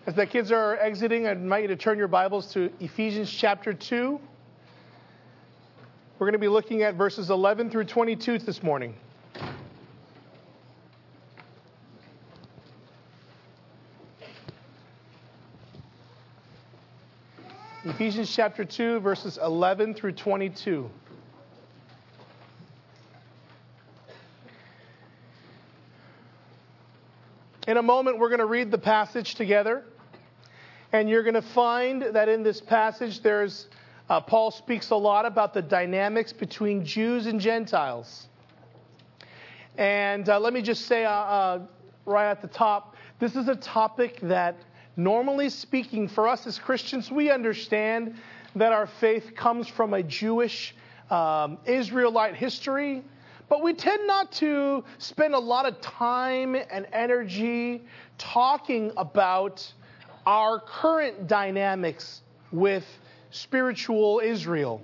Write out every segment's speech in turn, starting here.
As the kids are exiting, I invite you to turn your Bibles to Ephesians chapter 2. We're going to be looking at verses 11 through 22 this morning. Ephesians chapter 2, verses 11 through 22. In a moment, we're going to read the passage together. And you're going to find that in this passage, Paul speaks a lot about the dynamics between Jews and Gentiles. And let me just say right at the top, this is a topic that, normally speaking, for us as Christians, we understand that our faith comes from a Jewish Israelite history. But we tend not to spend a lot of time and energy talking about our current dynamics with spiritual Israel.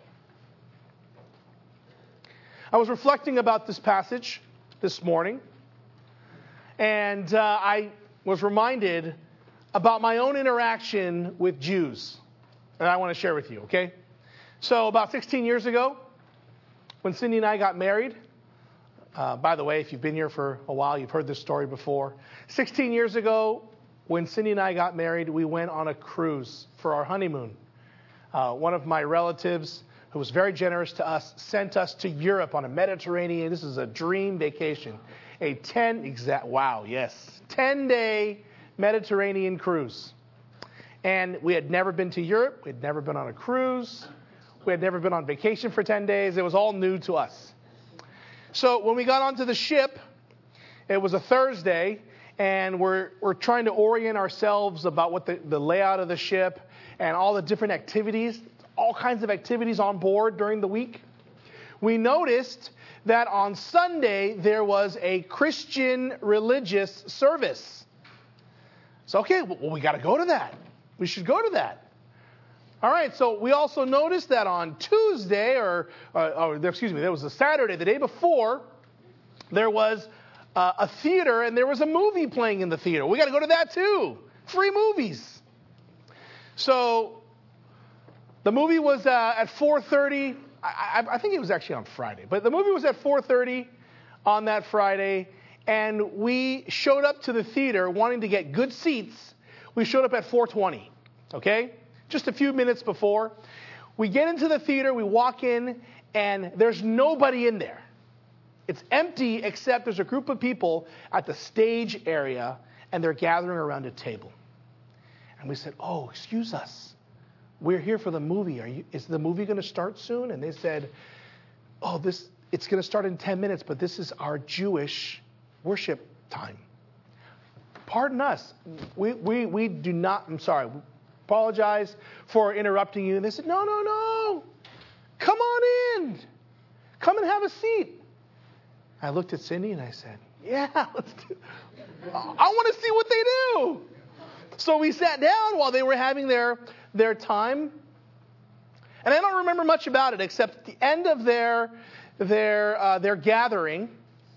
I was reflecting about this passage this morning, and I was reminded about my own interaction with Jews, and I want to share with you, okay? So about 16 years ago, when Cindy and I got married, by the way, if you've been here for a while, you've heard this story before. 16 years ago, when Cindy and I got married, we went on a cruise for our honeymoon. One of my relatives, who was very generous to us, sent us to Europe on a Mediterranean. This is a dream vacation. A 10-day Mediterranean cruise. And we had never been to Europe. We had never been on a cruise. We had never been on vacation for 10 days. It was all new to us. So when we got onto the ship, it was a Thursday, and we're trying to orient ourselves about what the layout of the ship and all the different activities, all kinds of activities on board during the week. We noticed that on Sunday there was a Christian religious service. So, okay, well, we got to go to that. We should go to that. All right, so we also noticed that on Tuesday, there was a Saturday, the day before, there was a theater, and there was a movie playing in the theater. We got to go to that too. Free movies. So the movie was at 4:30. I think it was actually on Friday, but the movie was at 4:30 on that Friday, and we showed up to the theater wanting to get good seats. We showed up at 4:20. Okay, just a few minutes before. We get into the theater. We walk in, and there's nobody in there. It's empty except there's a group of people at the stage area, and they're gathering around a table. And we said, "Oh, excuse us. We're here for the movie. Is the movie going to start soon?" And they said, "Oh, it's going to start in 10 minutes, but this is our Jewish worship time." Pardon us. We do not, I'm sorry. Apologize for interrupting you. And they said, No. Come on in. Come and have a seat. I looked at Cindy and I said, "Yeah, let's do it. I want to see what they do." So we sat down while they were having their time. And I don't remember much about it except at the end of their gathering,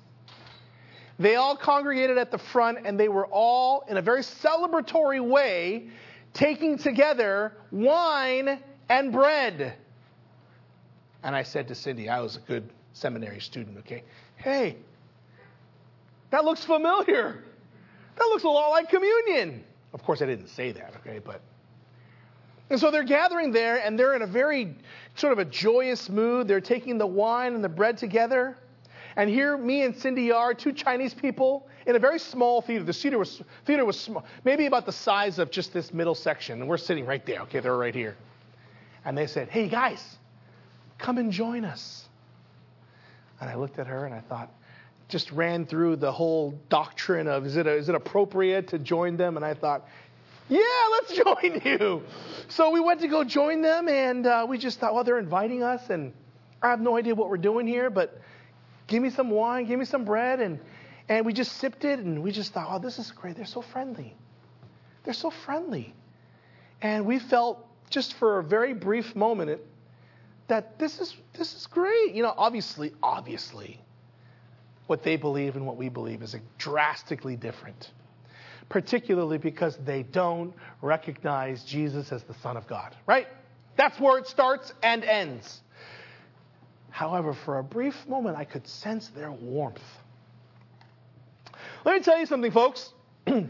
they all congregated at the front, and they were all, in a very celebratory way, taking together wine and bread. And I said to Cindy, I was a good seminary student, okay? "Hey, that looks familiar. That looks a lot like communion." Of course, I didn't say that, okay? And so they're gathering there, and they're in a very sort of a joyous mood. They're taking the wine and the bread together. And here, me and Cindy are, two Chinese people, in a very small theater. The theater was small, maybe about the size of just this middle section. And we're sitting right there. Okay, they're right here. And they said, "Hey, guys, come and join us." And I looked at her and I thought, just ran through the whole doctrine of, is it appropriate to join them? And I thought, yeah, let's join you. So we went to go join them, and we just thought, well, they're inviting us, and I have no idea what we're doing here, but give me some wine, give me some bread. And we just sipped it, and we just thought, oh, this is great. They're so friendly. They're so friendly. And we felt, just for a very brief moment, that this is great. You know, obviously, what they believe and what we believe is drastically different. particularly because they don't recognize Jesus as the Son of God, right? That's where it starts and ends. However, for a brief moment, I could sense their warmth. Let me tell you something, folks. It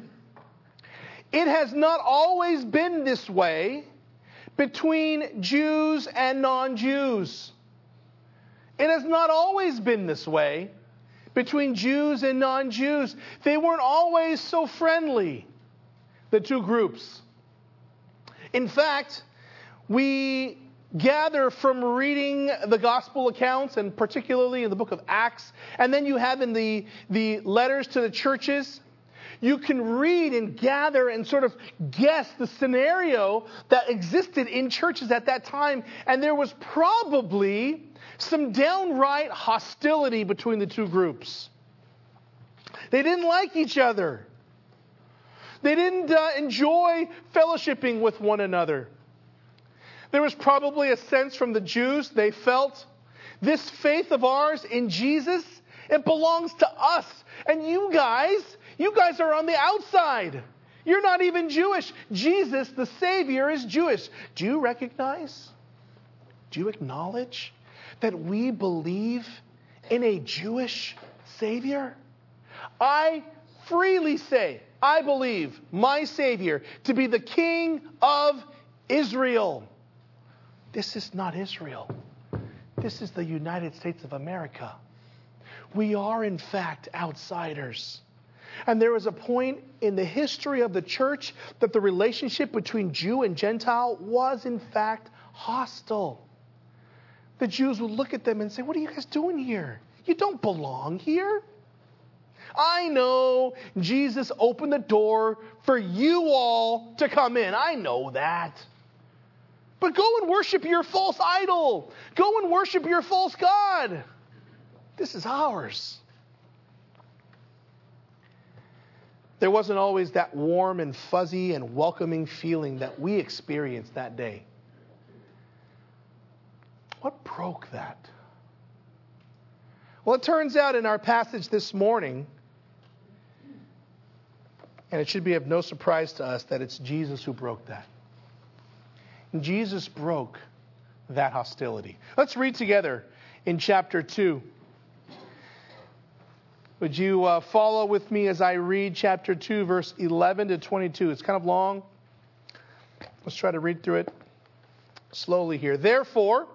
has not always been this way between Jews and non-Jews. It has not always been this way between Jews and non-Jews. They weren't always so friendly, the two groups. In fact, we gather from reading the gospel accounts, and particularly in the book of Acts, and then you have in the letters to the churches, you can read and gather and sort of guess the scenario that existed in churches at that time. And there was probably some downright hostility between the two groups. They didn't like each other. They didn't enjoy fellowshipping with one another. There was probably a sense from the Jews. They felt, this faith of ours in Jesus, it belongs to us. And you guys are on the outside. You're not even Jewish. Jesus, the Savior, is Jewish. Do you recognize? Do you acknowledge that we believe in a Jewish Savior? I freely say, I believe my Savior to be the King of Israel. This is not Israel. This is the United States of America. We are, in fact, outsiders. And there was a point in the history of the church that the relationship between Jew and Gentile was, in fact, hostile. The Jews would look at them and say, what are you guys doing here? You don't belong here. I know Jesus opened the door for you all to come in. I know that. But go and worship your false idol. Go and worship your false god. This is ours. There wasn't always that warm and fuzzy and welcoming feeling that we experienced that day. What broke that? Well, it turns out in our passage this morning, and it should be of no surprise to us that it's Jesus who broke that. Jesus broke that hostility. Let's read together in chapter 2. Would you follow with me as I read chapter 2, verse 11 to 22? It's kind of long. Let's try to read through it slowly here. Therefore,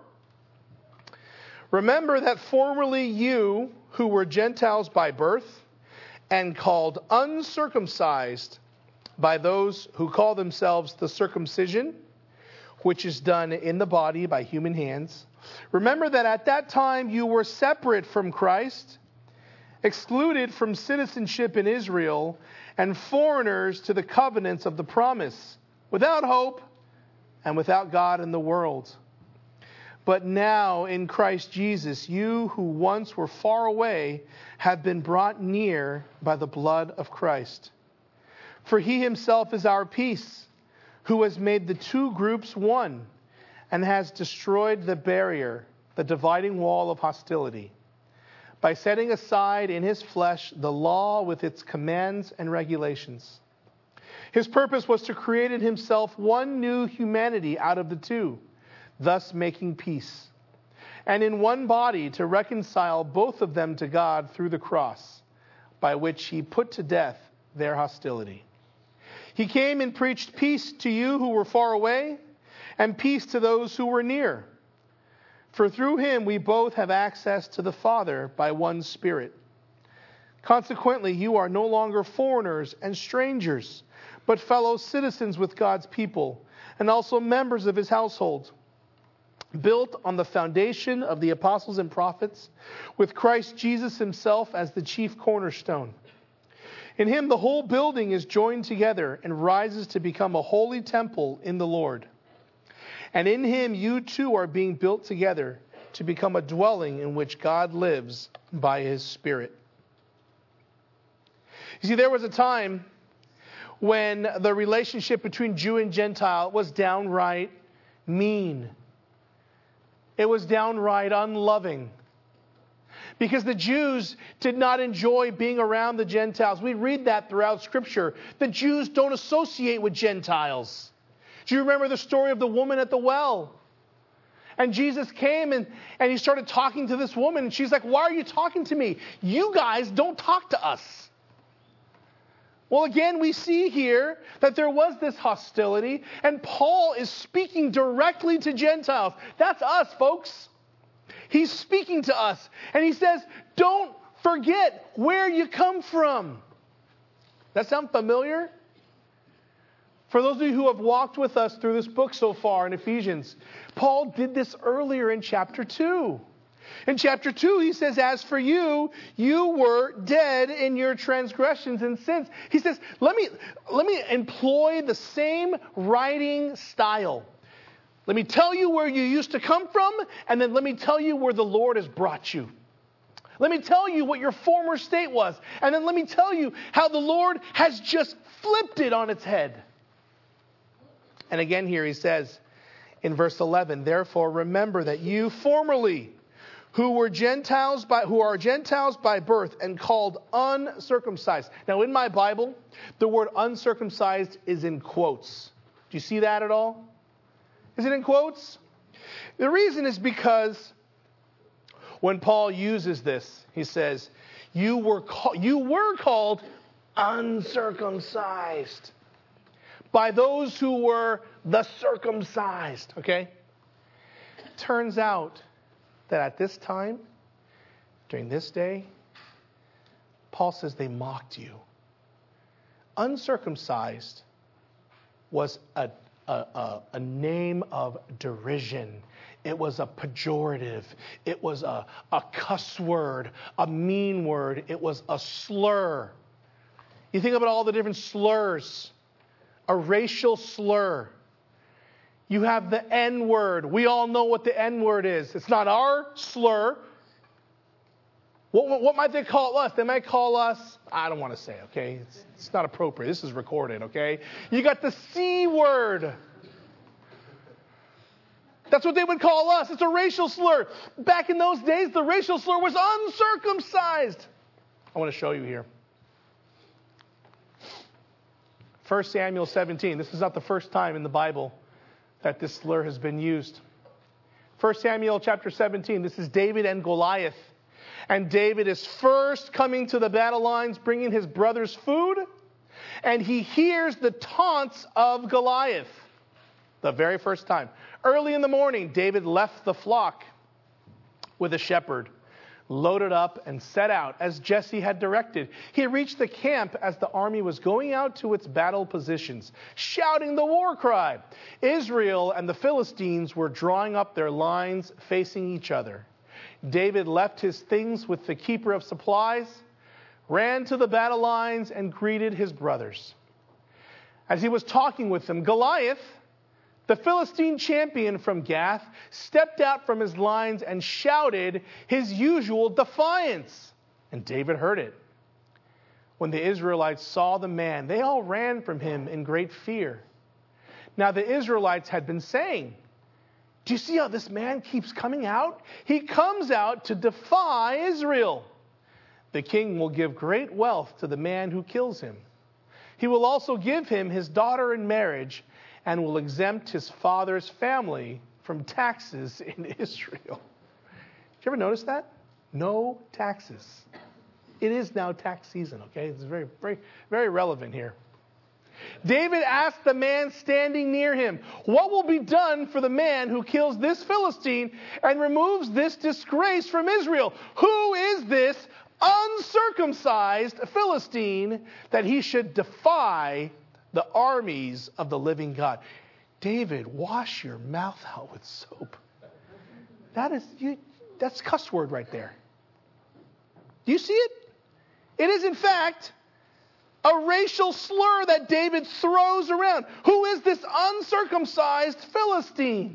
remember that formerly you, who were Gentiles by birth and called uncircumcised by those who call themselves the circumcision, which is done in the body by human hands. Remember that at that time you were separate from Christ, excluded from citizenship in Israel, and foreigners to the covenants of the promise, without hope and without God in the world. But now in Christ Jesus, you who once were far away have been brought near by the blood of Christ. For he himself is our peace, who has made the two groups one and has destroyed the barrier, the dividing wall of hostility, by setting aside in his flesh the law with its commands and regulations. His purpose was to create in himself one new humanity out of the two, thus making peace, and in one body to reconcile both of them to God through the cross, by which he put to death their hostility. He came and preached peace to you who were far away, and peace to those who were near. For through him we both have access to the Father by one Spirit. Consequently, you are no longer foreigners and strangers, but fellow citizens with God's people, and also members of his household, built on the foundation of the apostles and prophets, with Christ Jesus himself as the chief cornerstone. In him the whole building is joined together and rises to become a holy temple in the Lord. And in him you too are being built together to become a dwelling in which God lives by his Spirit. You see, there was a time when the relationship between Jew and Gentile was downright mean. It was downright unloving. Because the Jews did not enjoy being around the Gentiles. We read that throughout Scripture. The Jews don't associate with Gentiles. Do you remember the story of the woman at the well? And Jesus came and he started talking to this woman. And she's like, why are you talking to me? You guys don't talk to us. Well, again, we see here that there was this hostility. And Paul is speaking directly to Gentiles. That's us, folks. He's speaking to us. And he says, don't forget where you come from. That sound familiar? For those of you who have walked with us through this book so far in Ephesians, Paul did this earlier in chapter 2. In chapter 2, he says, as for you, you were dead in your transgressions and sins. He says, let me employ the same writing style. Let me tell you where you used to come from, and then let me tell you where the Lord has brought you. Let me tell you what your former state was, and then let me tell you how the Lord has just flipped it on its head. And again here he says in verse 11, therefore remember that you formerly who are Gentiles by birth and called uncircumcised. Now in my Bible, the word uncircumcised is in quotes. Do you see that at all? Is it in quotes? The reason is because when Paul uses this, he says, you were called uncircumcised by those who were the circumcised. Okay? Turns out that at this time, during this day, Paul says they mocked you. Uncircumcised was a name of derision. It was a pejorative. It was a cuss word, a mean word. It was a slur. You think about all the different slurs. A racial slur. You have the N-word. We all know what the N-word is. It's not our slur. What might they call us? They might call us, I don't want to say, okay? It's not appropriate. This is recorded, okay? You got the C-word. That's what they would call us. It's a racial slur. Back in those days, the racial slur was uncircumcised. I want to show you here. 1 Samuel 17. This is not the first time in the Bible that this slur has been used. 1 Samuel chapter 17. This is David and Goliath. And David is first coming to the battle lines, bringing his brother's food. And he hears the taunts of Goliath. The very first time. Early in the morning, David left the flock with a shepherd, loaded up and set out as Jesse had directed. He reached the camp as the army was going out to its battle positions, shouting the war cry. Israel and the Philistines were drawing up their lines facing each other. David left his things with the keeper of supplies, ran to the battle lines, and greeted his brothers. As he was talking with them, Goliath, the Philistine champion from Gath, stepped out from his lines and shouted his usual defiance. And David heard it. When the Israelites saw the man, they all ran from him in great fear. Now the Israelites had been saying, do you see how this man keeps coming out? He comes out to defy Israel. The king will give great wealth to the man who kills him. He will also give him his daughter in marriage and will exempt his father's family from taxes in Israel. Did you ever notice that? No taxes. It is now tax season, okay? It's very, very, very relevant here. David asked the man standing near him, what will be done for the man who kills this Philistine and removes this disgrace from Israel? Who is this uncircumcised Philistine that he should defy the armies of the living God? David, wash your mouth out with soap. That's cuss word right there. Do you see it? It is, in fact, a racial slur that David throws around. Who is this uncircumcised Philistine?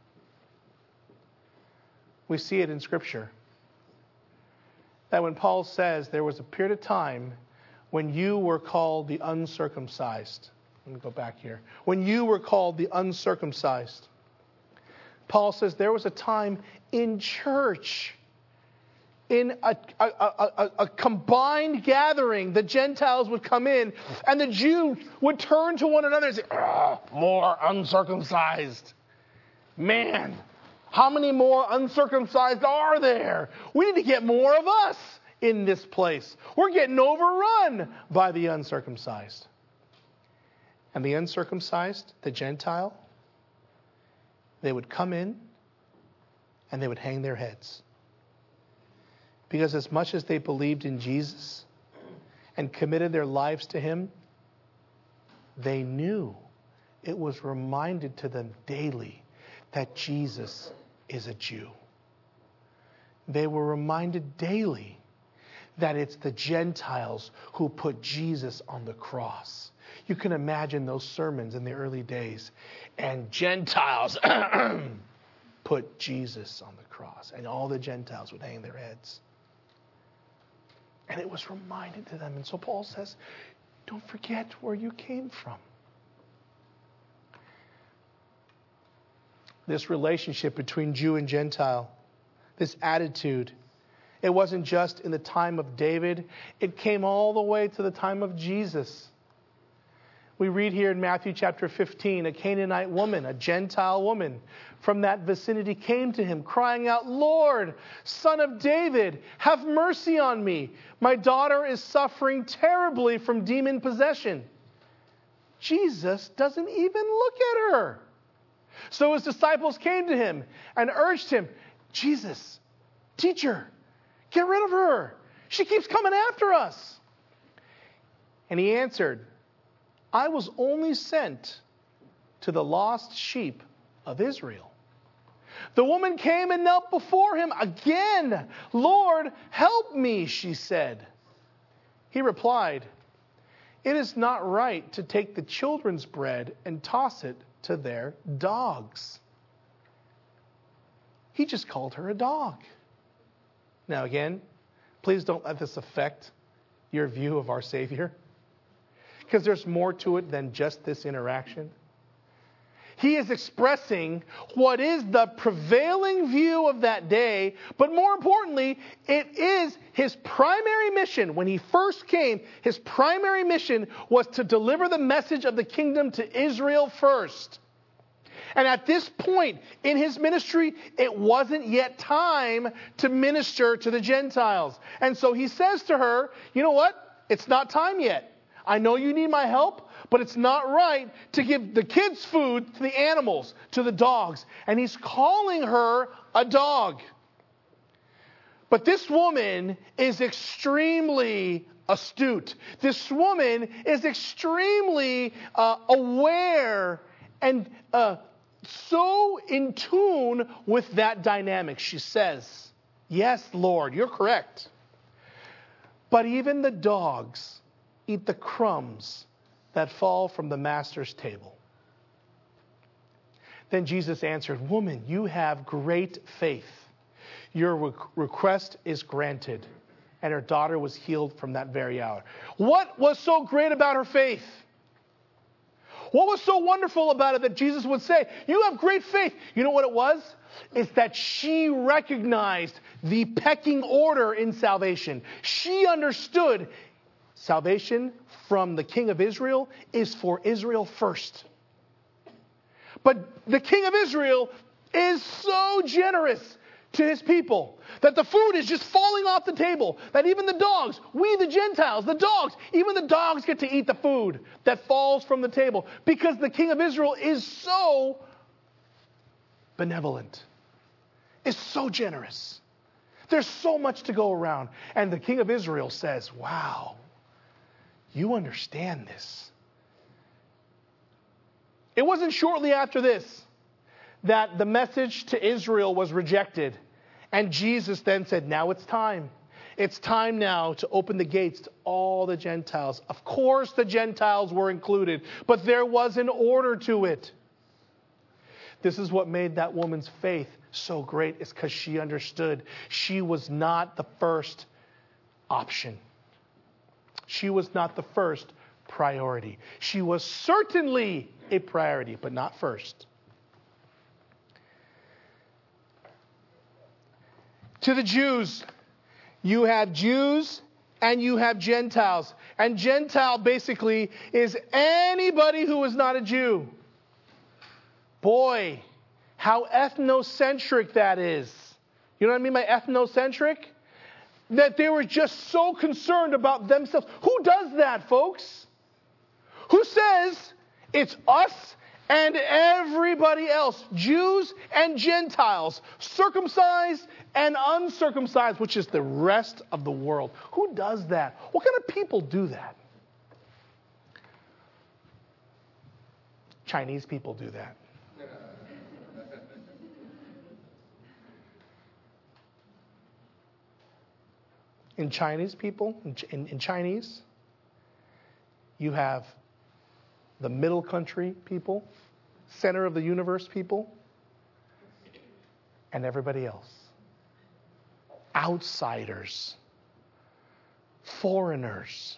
We see it in Scripture. That when Paul says there was a period of time when you were called the uncircumcised. Let me go back here. When you were called the uncircumcised. Paul says there was a time in church in a combined gathering, the Gentiles would come in and the Jews would turn to one another and say, more uncircumcised. Man, how many more uncircumcised are there? We need to get more of us in this place. We're getting overrun by the uncircumcised. And the uncircumcised, the Gentile, they would come in and they would hang their heads. Because as much as they believed in Jesus and committed their lives to him, they knew, it was reminded to them daily that Jesus is a Jew. They were reminded daily that it's the Gentiles who put Jesus on the cross. You can imagine those sermons in the early days. And Gentiles put Jesus on the cross. And all the Gentiles would hang their heads. And it was reminded to them. And so Paul says, don't forget where you came from. This relationship between Jew and Gentile, this attitude, it wasn't just in the time of David. It came all the way to the time of Jesus. We read here in Matthew chapter 15, a Canaanite woman, a Gentile woman from that vicinity came to him crying out, Lord, Son of David, have mercy on me. My daughter is suffering terribly from demon possession. Jesus doesn't even look at her. So his disciples came to him and urged him, Jesus, teacher, get rid of her. She keeps coming after us. And he answered, I was only sent to the lost sheep of Israel. The woman came and knelt before him again. Lord, help me, she said. He replied, it is not right to take the children's bread and toss it to their dogs. He just called her a dog. Now again, please don't let this affect your view of our Savior, because there's more to it than just this interaction. He is expressing what is the prevailing view of that day, but more importantly, it is his primary mission. When he first came, his primary mission was to deliver the message of the kingdom to Israel first. And at this point in his ministry, it wasn't yet time to minister to the Gentiles. And so he says to her, you know what? It's not time yet. I know you need my help, but it's not right to give the kids food to the animals, to the dogs. And he's calling her a dog. But this woman is extremely astute. This woman is extremely aware and so in tune with that dynamic. She says, yes, Lord, you're correct. But even the dogs eat the crumbs that fall from the master's table. Then Jesus answered, woman, you have great faith. Your request is granted. And her daughter was healed from that very hour. What was so great about her faith? What was so wonderful about it that Jesus would say, you have great faith? You know what it was? It's that she recognized the pecking order in salvation. She understood salvation from the King of Israel is for Israel first. But the King of Israel is so generous to his people that the food is just falling off the table, that even the dogs, we the Gentiles, the dogs, even the dogs get to eat the food that falls from the table because the King of Israel is so benevolent, is so generous. There's so much to go around. And the King of Israel says, wow, you understand this. It wasn't shortly after this that the message to Israel was rejected. And Jesus then said, now it's time. It's time now to open the gates to all the Gentiles. Of course the Gentiles were included, but there was an order to it. This is what made that woman's faith so great, is because she understood she was not the first option. She was not the first priority. She was certainly a priority, but not first. To the Jews, You have Jews and you have Gentiles. And Gentile basically is anybody who is not a Jew. Boy, how ethnocentric that is. You know what I mean by ethnocentric? That they were just so concerned about themselves. Who does that, folks? Who says it's us and everybody else, Jews and Gentiles, circumcised and uncircumcised, which is the rest of the world? Who does that? What kind of people do that? Chinese people do that. In Chinese people, in Chinese, you have the middle country people, center of the universe people, and everybody else. Outsiders. Foreigners.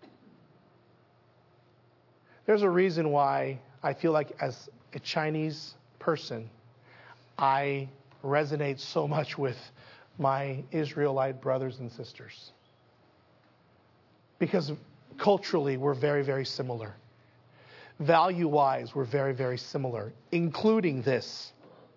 There's a reason why I feel like as a Chinese person, I resonate so much with my Israelite brothers and sisters. Because culturally, we're very, very similar. Value-wise, we're very, very similar, including this.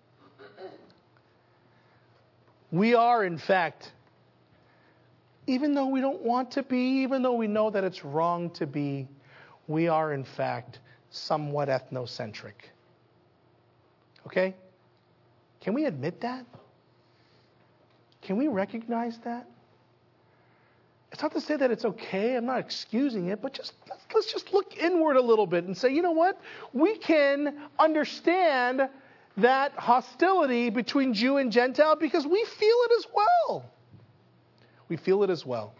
We are, in fact, even though we don't want to be, even though we know that it's wrong to be, we are, in fact, somewhat ethnocentric. Okay? Can we admit that? Can we recognize that? It's not to say that it's okay. I'm not excusing it, but let's just look inward a little bit and say, you know what? We can understand that hostility between Jew and Gentile because we feel it as well. We feel it as well.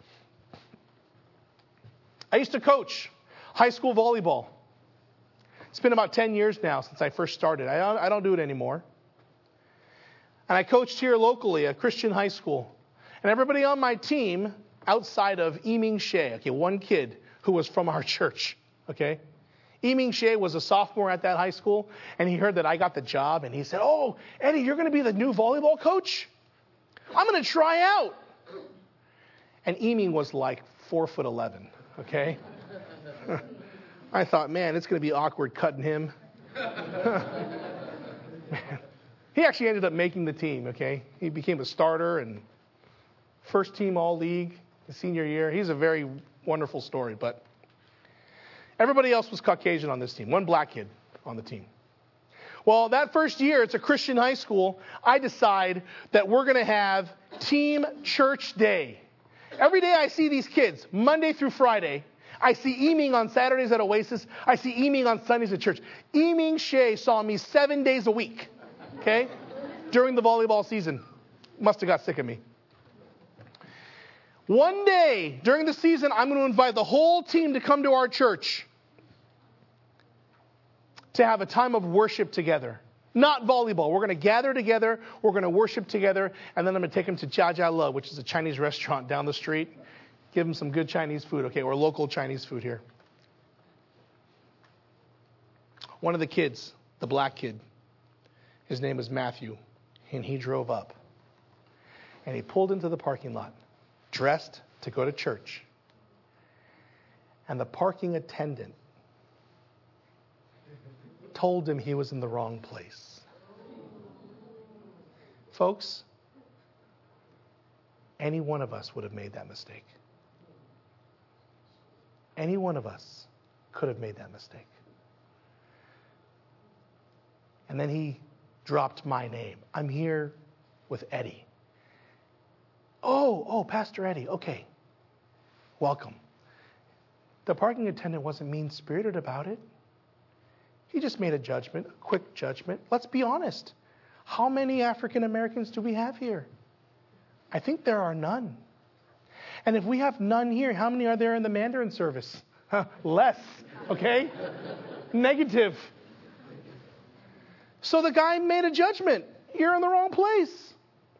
I used to coach high school volleyball. It's been about 10 years now since I first started. I don't do it anymore. And I coached here locally at Christian high school. And everybody on my team, outside of Yiming Shea, okay, one kid who was from our church, okay? Yiming Shea was a sophomore at that high school, and he heard that I got the job, and he said, "Oh, Eddie, you're going to be the new volleyball coach? I'm going to try out." And Yiming was like 4'11", okay? I thought, man, it's going to be awkward cutting him. Man. He actually ended up making the team, okay? He became a starter and first team all-league his senior year. He's a very wonderful story, but everybody else was Caucasian on this team. One black kid on the team. Well, that first year, it's a Christian high school, I decide that we're going to have team church day. Every day I see these kids, Monday through Friday. I see Yiming on Saturdays at Oasis. I see Yiming on Sundays at church. Yiming Shea saw me 7 days a week. Okay? During the volleyball season. Must have got sick of me. One day during the season, I'm going to invite the whole team to come to our church to have a time of worship together. Not volleyball. We're going to gather together. We're going to worship together. And then I'm going to take them to Jia Jia Le, which is a Chinese restaurant down the street. Give them some good Chinese food. Okay, or local Chinese food here. One of the kids, the black kid, his name was Matthew, and he drove up. And he pulled into the parking lot, dressed to go to church. And the parking attendant told him he was in the wrong place. Folks, any one of us would have made that mistake. Any one of us could have made that mistake. And then he dropped my name. I'm here with Eddie. Oh, Pastor Eddie. Okay. Welcome. The parking attendant wasn't mean-spirited about it. He just made a judgment, a quick judgment. Let's be honest. How many African Americans do we have here? I think there are none. And if we have none here, how many are there in the Mandarin service? Less, okay? Negative. So the guy made a judgment. You're in the wrong place.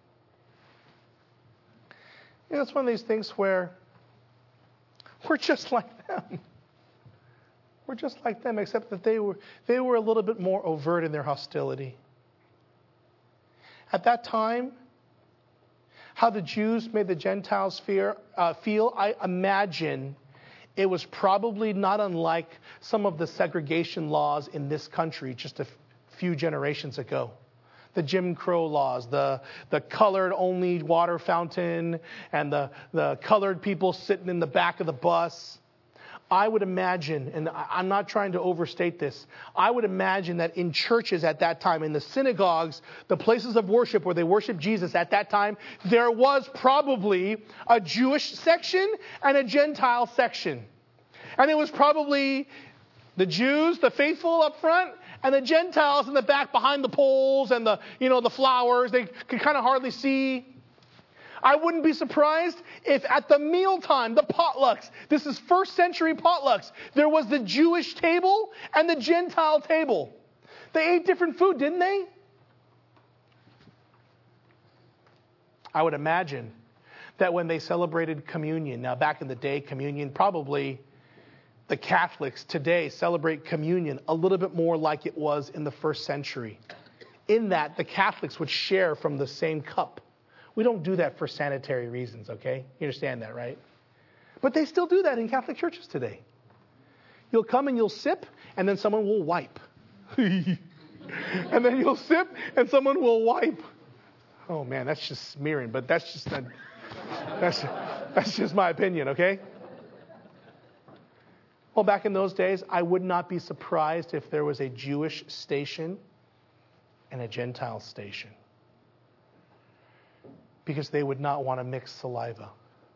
You know, it's one of these things where we're just like them. We're just like them, except that they were a little bit more overt in their hostility. At that time, how the Jews made the Gentiles feel, I imagine it was probably not unlike some of the segregation laws in this country just a few generations ago. The Jim Crow laws, the colored only water fountain, and the colored people sitting in the back of the bus. I would imagine, and I'm not trying to overstate this, I would imagine that in churches at that time, in the synagogues, the places of worship where they worship Jesus at that time, there was probably a Jewish section and a Gentile section. And it was probably the Jews, the faithful up front, and the Gentiles in the back behind the poles and the flowers. They could kind of hardly see. I wouldn't be surprised if at the mealtime, the potlucks, this is first century potlucks, there was the Jewish table and the Gentile table. They ate different food, didn't they? I would imagine that when they celebrated communion, now back in the day, communion, probably the Catholics today celebrate communion a little bit more like it was in the first century. In that, the Catholics would share from the same cup. We don't do that for sanitary reasons, okay? You understand that, right? But they still do that in Catholic churches today. You'll come and you'll sip, and then someone will wipe. And then you'll sip, and someone will wipe. Oh man, that's just smearing, but that's just my opinion, okay? Well, back in those days, I would not be surprised if there was a Jewish station and a Gentile station, because they would not want to mix saliva.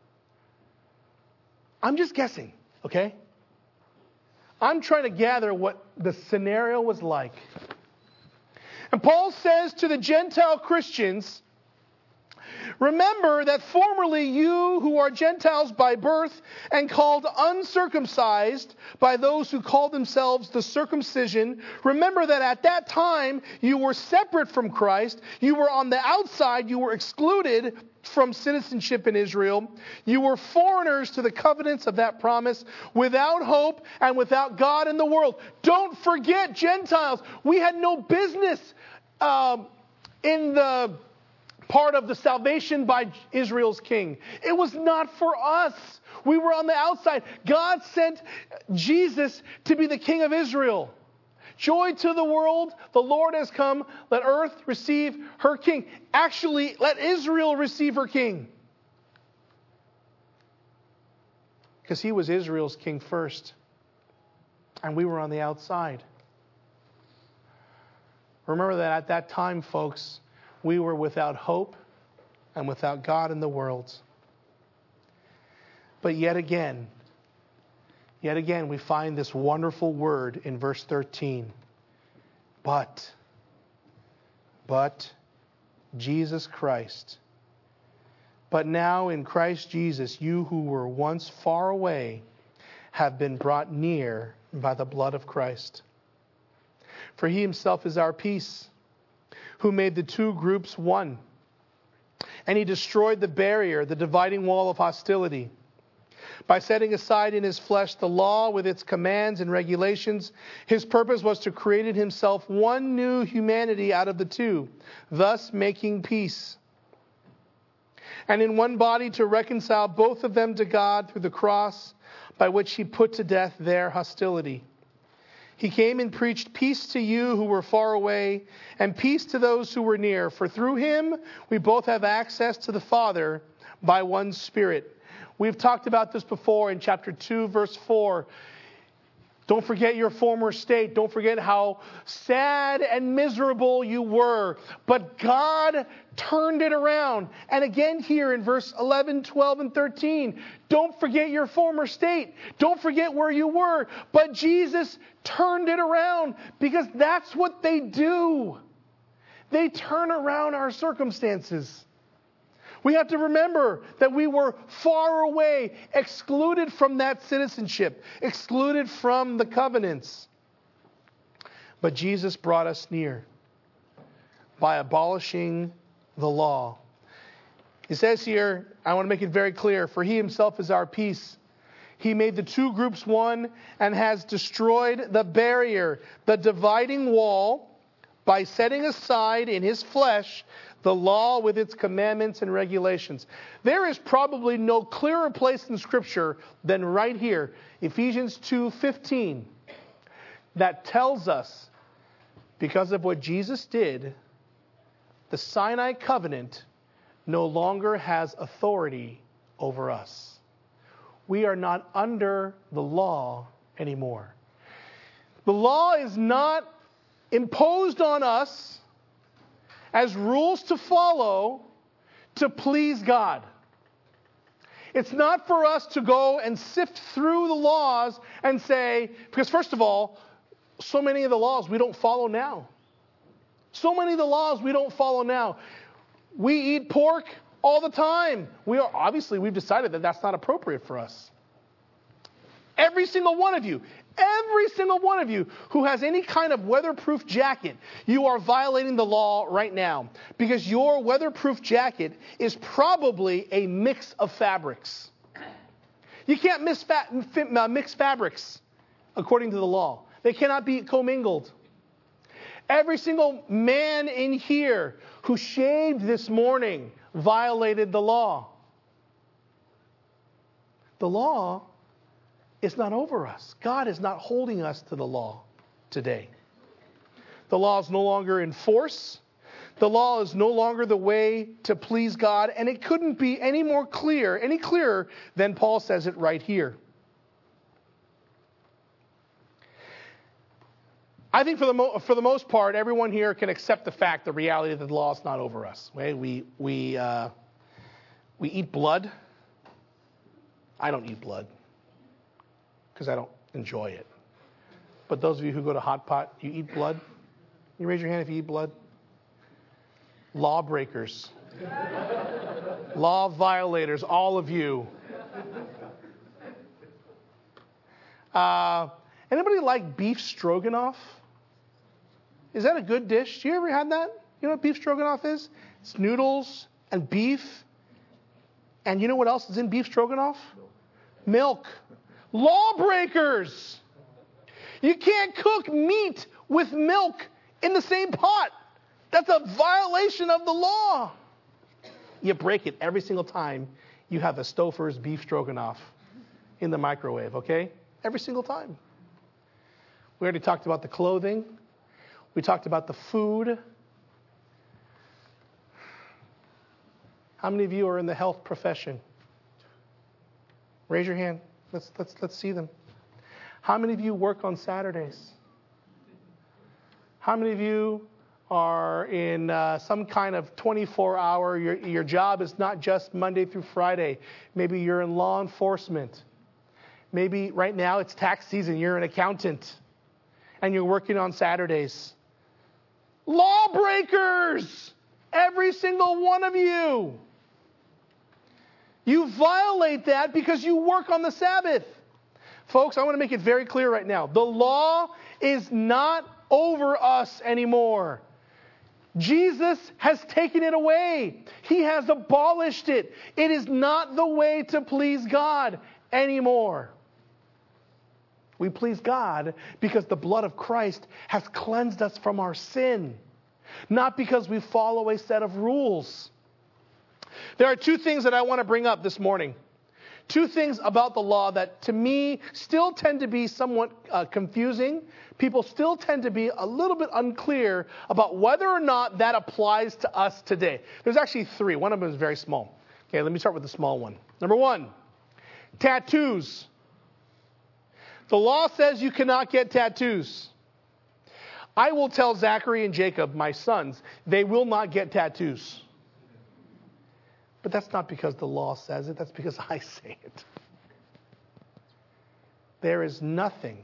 I'm just guessing, okay? I'm trying to gather what the scenario was like. And Paul says to the Gentile Christians, remember that formerly you who are Gentiles by birth and called uncircumcised by those who call themselves the circumcision, remember that at that time you were separate from Christ. You were on the outside. You were excluded from citizenship in Israel. You were foreigners to the covenants of that promise, without hope and without God in the world. Don't forget, Gentiles, we had no business in the part of the salvation by Israel's king. It was not for us. We were on the outside. God sent Jesus to be the king of Israel. Joy to the world, the Lord has come. Let earth receive her king. Actually, let Israel receive her king. Because he was Israel's king first. And we were on the outside. Remember that at that time, folks, we were without hope and without God in the world. But yet again, we find this wonderful word in verse 13. But Jesus Christ. But now in Christ Jesus, you who were once far away have been brought near by the blood of Christ. For he himself is our peace, who made the two groups one. And he destroyed the barrier, the dividing wall of hostility, by setting aside in his flesh the law with its commands and regulations. His purpose was to create in himself one new humanity out of the two, thus making peace. And in one body to reconcile both of them to God through the cross, by which he put to death their hostility. He came and preached peace to you who were far away, and peace to those who were near. For through him we both have access to the Father by one Spirit. We've talked about this before in chapter 2, verse 4. Don't forget your former state. Don't forget how sad and miserable you were. But God turned it around. And again here in verse 11, 12, and 13. Don't forget your former state. Don't forget where you were. But Jesus turned it around, because that's what they do. They turn around our circumstances. We have to remember that we were far away, excluded from that citizenship, excluded from the covenants. But Jesus brought us near by abolishing the law. He says here, I want to make it very clear, for he himself is our peace. He made the two groups one and has destroyed the barrier, the dividing wall, by setting aside in his flesh The law with its commandments and regulations. There is probably no clearer place in Scripture than right here, Ephesians 2:15, that tells us, because of what Jesus did, the Sinai covenant no longer has authority over us. We are not under the law anymore. The law is not imposed on us as rules to follow to please God. It's not for us to go and sift through the laws and say, because first of all, so many of the laws we don't follow now. So many of the laws we don't follow now. We eat pork all the time. We've decided that that's not appropriate for us. Every single one of you who has any kind of weatherproof jacket, you are violating the law right now. Because your weatherproof jacket is probably a mix of fabrics. You can't mix fabrics according to the law. They cannot be commingled. Every single man in here who shaved this morning violated the law. The law is not over us. God is not holding us to the law today. The law is no longer in force. The law is no longer the way to please God, and it couldn't be any clearer than Paul says it right here. I think for the most part, everyone here can accept the reality that the law is not over us. We eat blood. I don't eat blood because I don't enjoy it. But those of you who go to Hot Pot, you eat blood? You raise your hand if you eat blood? Lawbreakers. Law violators, all of you. Anybody like beef stroganoff? Is that a good dish? You ever had that? You know what beef stroganoff is? It's noodles and beef. And you know what else is in beef stroganoff? Milk. Lawbreakers! You can't cook meat with milk in the same pot. That's a violation of the law. You break it every single time you have a Stouffer's beef stroganoff in the microwave, okay? Every single time. We already talked about the clothing. We talked about the food. How many of you are in the health profession? Raise your hand. Let's see them. How many of you work on Saturdays? How many of you are in some kind of 24-hour, your job is not just Monday through Friday. Maybe you're in law enforcement. Maybe right now it's tax season. You're an accountant and you're working on Saturdays. Lawbreakers! Every single one of you. You violate that because you work on the Sabbath. Folks, I want to make it very clear right now. The law is not over us anymore. Jesus has taken it away. He has abolished it. It is not the way to please God anymore. We please God because the blood of Christ has cleansed us from our sin, not because we follow a set of rules. There are two things that I want to bring up this morning. Two things about the law that to me still tend to be somewhat confusing. People still tend to be a little bit unclear about whether or not that applies to us today. There's actually three. One of them is very small. Okay, let me start with the small one. Number one, tattoos. The law says you cannot get tattoos. I will tell Zachary and Jacob, my sons, they will not get tattoos. But that's not because the law says it. That's because I say it. There is nothing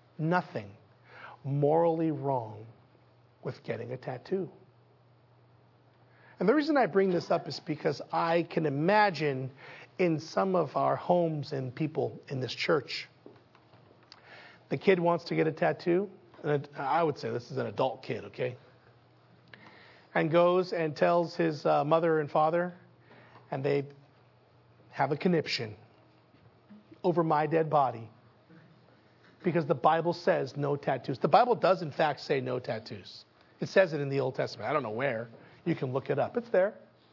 morally wrong with getting a tattoo. And the reason I bring this up is because I can imagine in some of our homes and people in this church, the kid wants to get a tattoo. And I would say this is an adult kid, okay? And goes and tells his mother and father, and they have a conniption over my dead body because the Bible says no tattoos. The Bible does, in fact, say no tattoos. It says it in the Old Testament. I don't know where. You can look it up. It's there.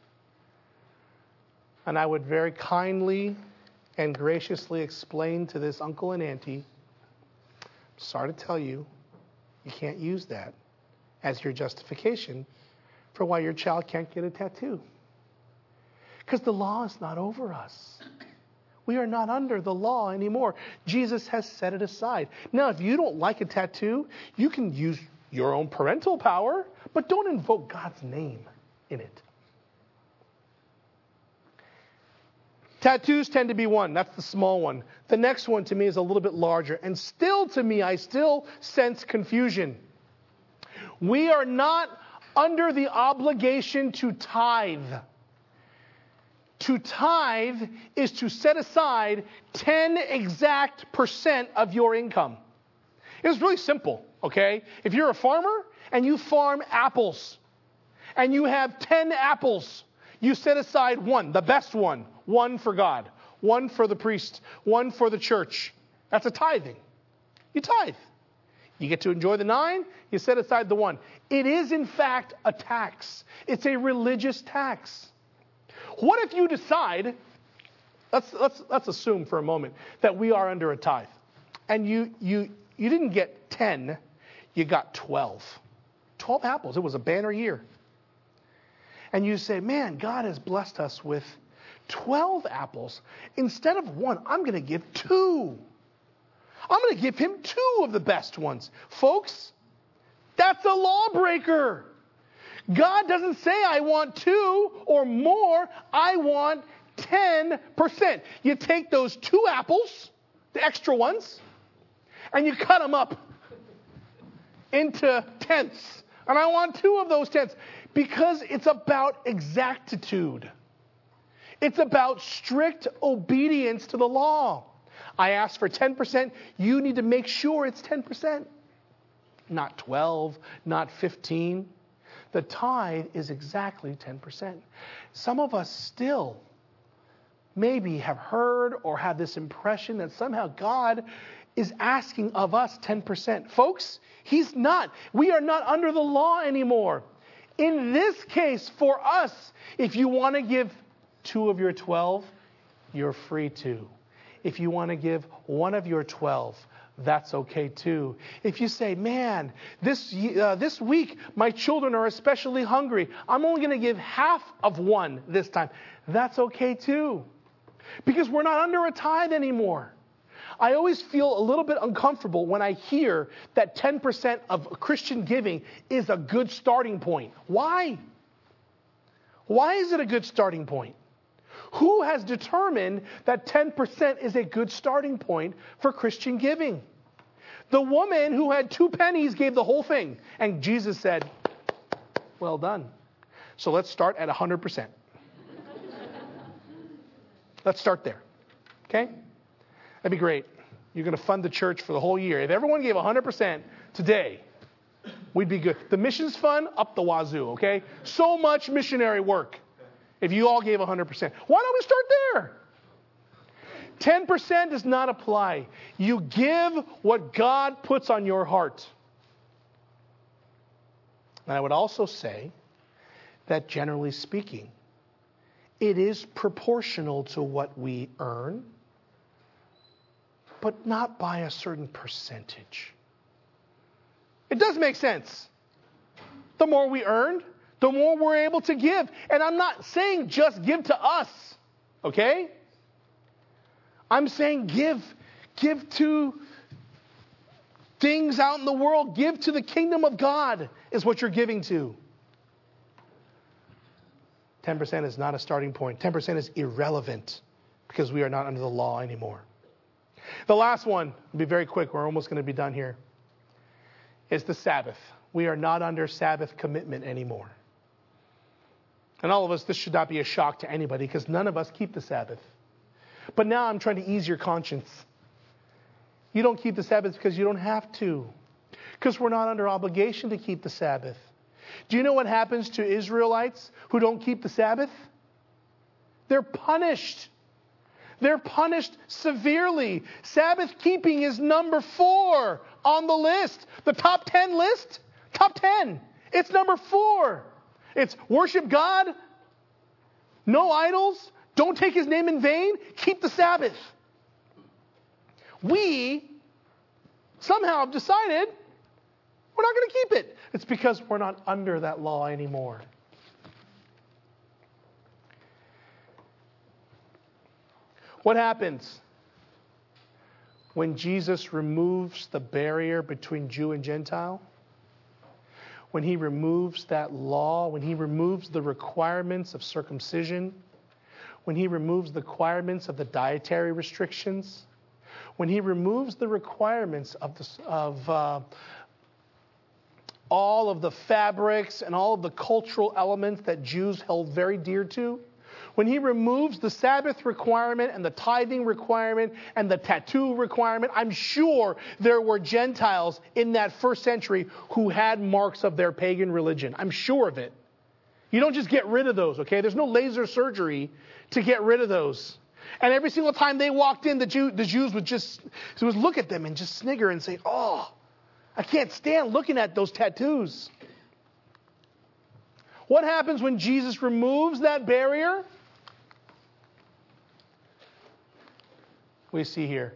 And I would very kindly and graciously explain to this uncle and auntie, sorry to tell you, you can't use that as your justification for why your child can't get a tattoo. Because the law is not over us. We are not under the law anymore. Jesus has set it aside. Now, if you don't like a tattoo, you can use your own parental power, but don't invoke God's name in it. Tattoos tend to be one. That's the small one. The next one to me is a little bit larger. And still to me, I still sense confusion. We are not under the obligation to tithe. To tithe is to set aside 10 exact % of your income. It's really simple, okay? If you're a farmer and you farm apples and you have 10 apples, you set aside one, the best one for God, one for the priest, one for the church. That's a tithing. You tithe. You get to enjoy the 9, you set aside the 1. It is, in fact, a tax. It's a religious tax. What if you decide, let's assume for a moment that we are under a tithe, and you didn't get 10, you got 12. 12 apples. It was a banner year. And you say, man, God has blessed us with 12 apples. Instead of 1, I'm going to give 2. I'm going to give him 2 of the best ones. Folks, that's a lawbreaker. God doesn't say I want 2 or more. I want 10%. You take those 2 apples, the extra ones, and you cut them up into tenths. And I want 2 of those tenths because it's about exactitude. It's about strict obedience to the law. I asked for 10%. You need to make sure it's 10%. Not 12, not 15. The tithe is exactly 10%. Some of us still maybe have heard or have this impression that somehow God is asking of us 10%. Folks, He's not. We are not under the law anymore. In this case, for us, if you want to give 2 of your 12, you're free to. If you want to give 1 of your 12, that's okay too. If you say, man, this week my children are especially hungry, I'm only going to give half of 1 this time, that's okay too. Because we're not under a tithe anymore. I always feel a little bit uncomfortable when I hear that 10% of Christian giving is a good starting point. Why? Why is it a good starting point? Who has determined that 10% is a good starting point for Christian giving? The woman who had 2 pennies gave the whole thing. And Jesus said, well done. So let's start at 100%. Let's start there. Okay? That'd be great. You're going to fund the church for the whole year. If everyone gave 100% today, we'd be good. The missions fund, up the wazoo, okay? So much missionary work if you all gave 100%. Why don't we start there? 10% does not apply. You give what God puts on your heart. And I would also say that generally speaking, it is proportional to what we earn, but not by a certain percentage. It does make sense. The more we earn, the more we're able to give. And I'm not saying just give to us, okay? I'm saying give to things out in the world. Give to the kingdom of God is what you're giving to. 10% is not a starting point. 10% is irrelevant because we are not under the law anymore. The last one, I'll be very quick, we're almost going to be done here, is the Sabbath. We are not under Sabbath commitment anymore. And all of us, this should not be a shock to anybody because none of us keep the Sabbath. But now I'm trying to ease your conscience. You don't keep the Sabbath because you don't have to. Because we're not under obligation to keep the Sabbath. Do you know what happens to Israelites who don't keep the Sabbath? They're punished. They're punished severely. Sabbath keeping is number 4 on the list. The top 10 list, top 10. It's number 4. It's worship God, no idols, don't take his name in vain, keep the Sabbath. We somehow have decided we're not going to keep it. It's because we're not under that law anymore. What happens when Jesus removes the barrier between Jew and Gentile? When he removes that law, when he removes the requirements of circumcision, when he removes the requirements of the dietary restrictions, when he removes the requirements of all of the fabrics and all of the cultural elements that Jews held very dear to, when he removes the Sabbath requirement and the tithing requirement and the tattoo requirement, I'm sure there were Gentiles in that first century who had marks of their pagan religion. I'm sure of it. You don't just get rid of those, okay? There's no laser surgery to get rid of those. And every single time they walked in, the Jews would look at them and just snigger and say, oh, I can't stand looking at those tattoos. What happens when Jesus removes that barrier? We see here.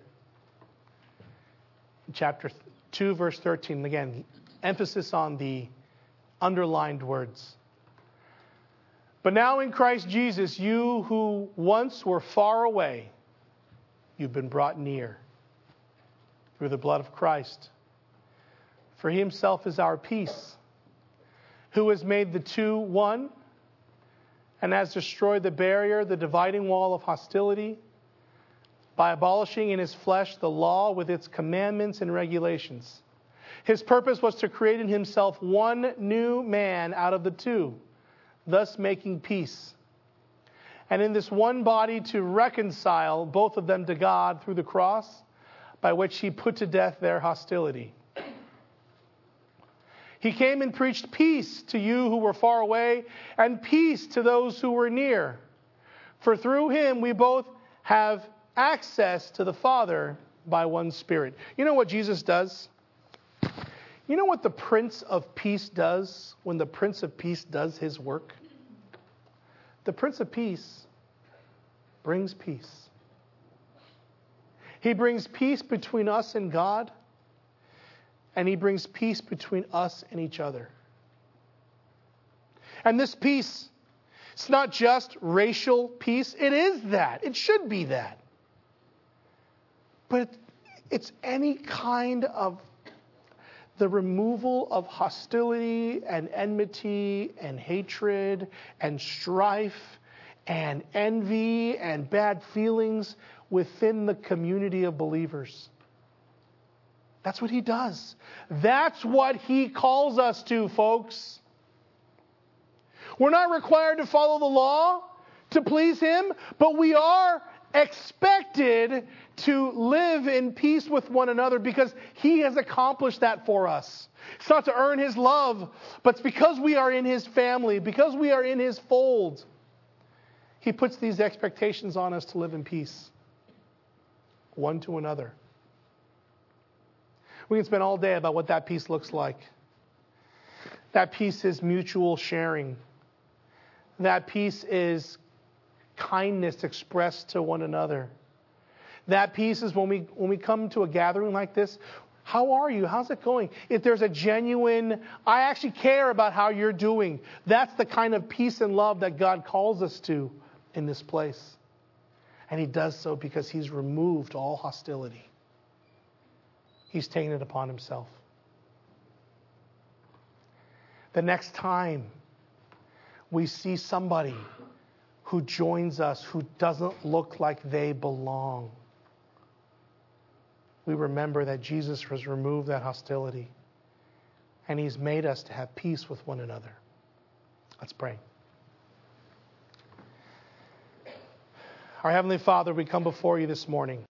Chapter 2, verse 13. Again, emphasis on the underlined words. But now in Christ Jesus, you who once were far away, you've been brought near through the blood of Christ. For he himself is our peace, who has made the two one and has destroyed the barrier, the dividing wall of hostility, by abolishing in his flesh the law with its commandments and regulations. His purpose was to create in himself one new man out of the two, thus making peace. And in this one body to reconcile both of them to God through the cross, by which he put to death their hostility. He came and preached peace to you who were far away, and peace to those who were near. For through him we both have access to the Father by one Spirit. You know what Jesus does? You know what the Prince of Peace does when the Prince of Peace does his work? The Prince of Peace brings peace. He brings peace between us and God, and he brings peace between us and each other. And this peace, it's not just racial peace. It is that. It should be that. But it's any kind of the removal of hostility and enmity and hatred and strife and envy and bad feelings within the community of believers. That's what he does. That's what he calls us to, folks. We're not required to follow the law to please him, but we are expected to live in peace with one another because he has accomplished that for us. It's not to earn his love, but it's because we are in his family, because we are in his fold. He puts these expectations on us to live in peace, one to another. We can spend all day about what that peace looks like. That peace is mutual sharing. That peace is kindness expressed to one another. That peace is when we come to a gathering like this. How are you? How's it going? If there's a genuine, I actually care about how you're doing. That's the kind of peace and love that God calls us to in this place. And he does so because he's removed all hostility. He's taken it upon himself. The next time we see somebody who joins us who doesn't look like they belong, we remember that Jesus has removed that hostility and he's made us to have peace with one another. Let's pray. Our Heavenly Father, we come before you this morning.